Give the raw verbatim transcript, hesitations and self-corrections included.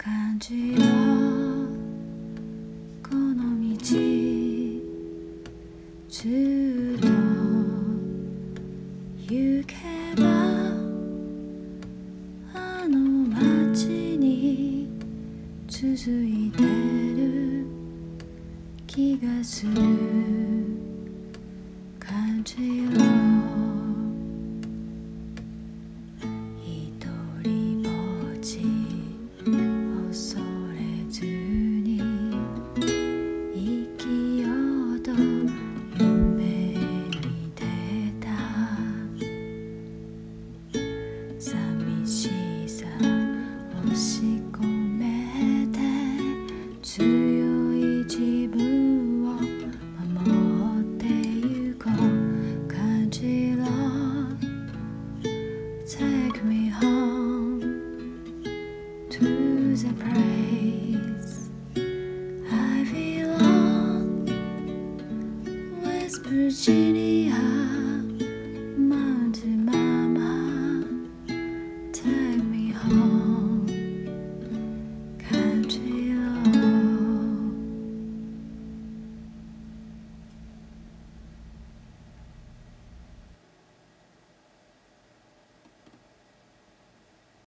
感じろこの道ずっと行けばあの街に続いてる気がする感じろ一人ぼっち恐れずに生きようと夢に出た寂しさ押し込めて強い自分を守ってゆこう感じろ Take me home to the place I belong West Virginia Mountain Mama Take me home